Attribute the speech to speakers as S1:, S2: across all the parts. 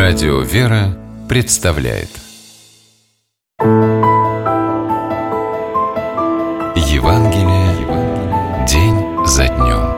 S1: Радио «Вера» представляет Евангелие день за днем.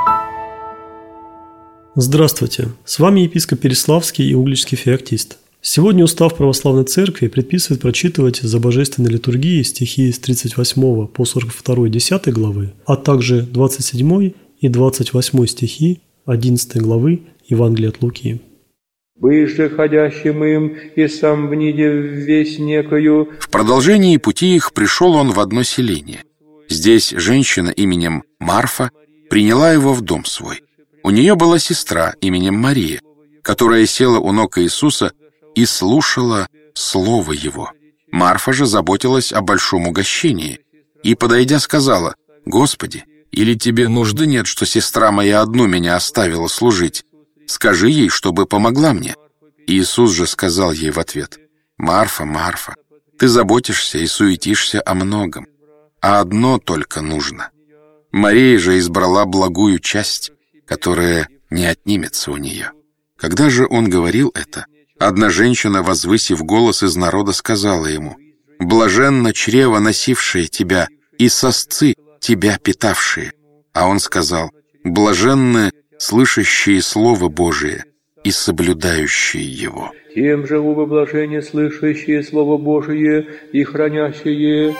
S2: Здравствуйте! С вами епископ Переславский и угличский феоктист. Сегодня устав православной церкви предписывает прочитывать за божественной литургией стихи с 38 по 42 10 главы, а также 27 и 28 стихи 11 главы Евангелия от Луки.
S3: «Быже ходящим им, и сам вниде весь некою».
S4: В продолжении пути их пришел он в одно селение. Здесь женщина именем Марфа приняла его в дом свой. У нее была сестра именем Мария, которая села у ног Иисуса и слушала слово его. Марфа же заботилась о большом угощении и, подойдя, сказала: «Господи, или тебе нужды нет, что сестра моя одну меня оставила служить? Скажи ей, чтобы помогла мне». Иисус же сказал ей в ответ: «Марфа, Марфа, ты заботишься и суетишься о многом, а одно только нужно. Мария же избрала благую часть, которая не отнимется у нее». Когда же он говорил это, одна женщина, возвысив голос из народа, сказала ему: «Блаженно чрево, носившее тебя, и сосцы, тебя питавшие». А он сказал: «Блаженны слышащие Слово Божие и соблюдающие его».
S3: «Тем же убо блажение, слышащие Слово Божие и хранящие».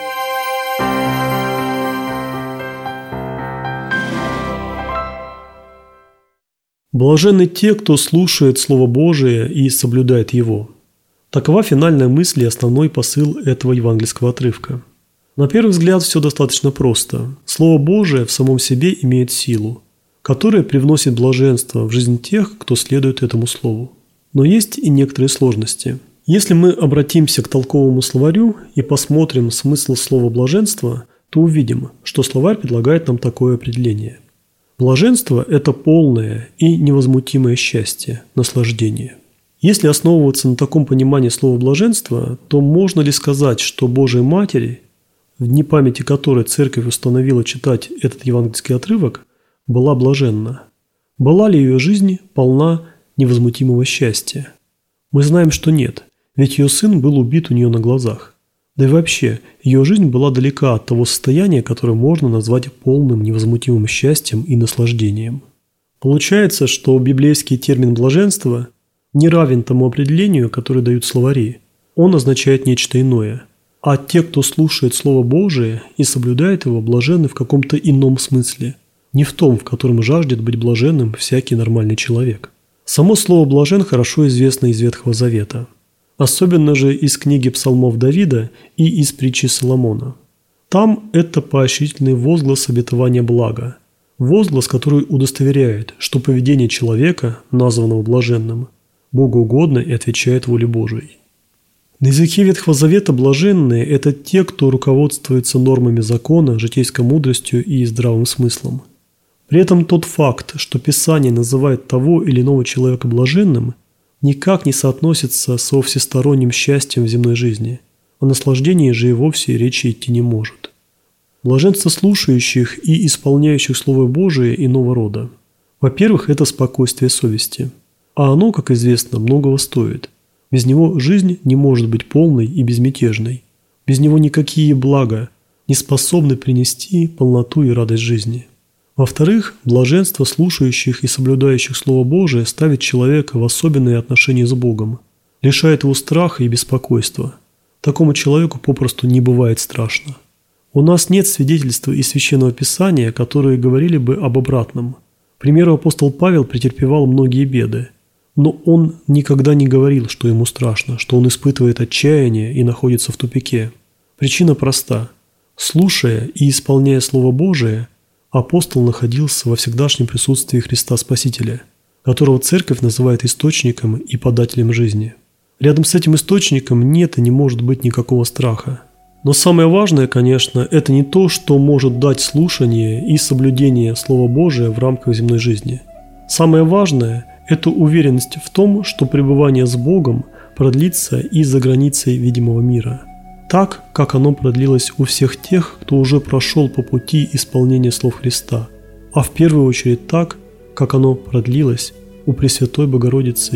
S2: Блаженны те, кто слушает Слово Божие и соблюдает его. Такова финальная мысль и основной посыл этого евангельского отрывка. На первый взгляд все достаточно просто. Слово Божие в самом себе имеет силу, которая привносит блаженство в жизнь тех, кто следует этому слову. Но есть и некоторые сложности. Если мы обратимся к толковому словарю и посмотрим смысл слова «блаженство», то увидим, что словарь предлагает нам такое определение. Блаженство – это полное и невозмутимое счастье, наслаждение. Если основываться на таком понимании слова «блаженство», то можно ли сказать, что Божией Матери, в дни памяти которой Церковь установила читать этот евангельский отрывок, была блаженна? Была ли ее жизнь полна невозмутимого счастья? Мы знаем, что нет, ведь ее сын был убит у нее на глазах. Да и вообще, ее жизнь была далека от того состояния, которое можно назвать полным невозмутимым счастьем и наслаждением. Получается, что библейский термин «блаженство» не равен тому определению, которое дают словари. Он означает нечто иное. А те, кто слушает Слово Божие и соблюдает его, блаженны в каком-то ином смысле. Не в том, в котором жаждет быть блаженным всякий нормальный человек. Само слово «блажен» хорошо известно из Ветхого Завета. Особенно же из книги псалмов Давида и из притчи Соломона. Там это поощрительный возглас обетования блага. Возглас, который удостоверяет, что поведение человека, названного блаженным, Богу угодно и отвечает воле Божией. На языке Ветхого Завета блаженные – это те, кто руководствуется нормами закона, житейской мудростью и здравым смыслом. При этом тот факт, что Писание называет того или иного человека блаженным, никак не соотносится со всесторонним счастьем в земной жизни. О наслаждении же и вовсе речи идти не может. Блаженство слушающих и исполняющих Слово Божие иного рода. Во-первых, это спокойствие совести. А оно, как известно, многого стоит. Без него жизнь не может быть полной и безмятежной. Без него никакие блага не способны принести полноту и радость жизни. Во-вторых, блаженство слушающих и соблюдающих Слово Божие ставит человека в особенные отношения с Богом, лишает его страха и беспокойства. Такому человеку попросту не бывает страшно. У нас нет свидетельства из Священного Писания, которые говорили бы об обратном. К примеру, апостол Павел претерпевал многие беды, но он никогда не говорил, что ему страшно, что он испытывает отчаяние и находится в тупике. Причина проста. Слушая и исполняя Слово Божие, апостол находился во всегдашнем присутствии Христа Спасителя, которого Церковь называет источником и подателем жизни. Рядом с этим источником нет и не может быть никакого страха. Но самое важное, конечно, это не то, что может дать слушание и соблюдение Слова Божия в рамках земной жизни. Самое важное – это уверенность в том, что пребывание с Богом продлится и за границей видимого мира. Так, как оно продлилось у всех тех, кто уже прошел по пути исполнения слов Христа, а в первую очередь так, как оно продлилось у Пресвятой Богородицы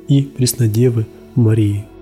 S2: и Преснодевы Марии.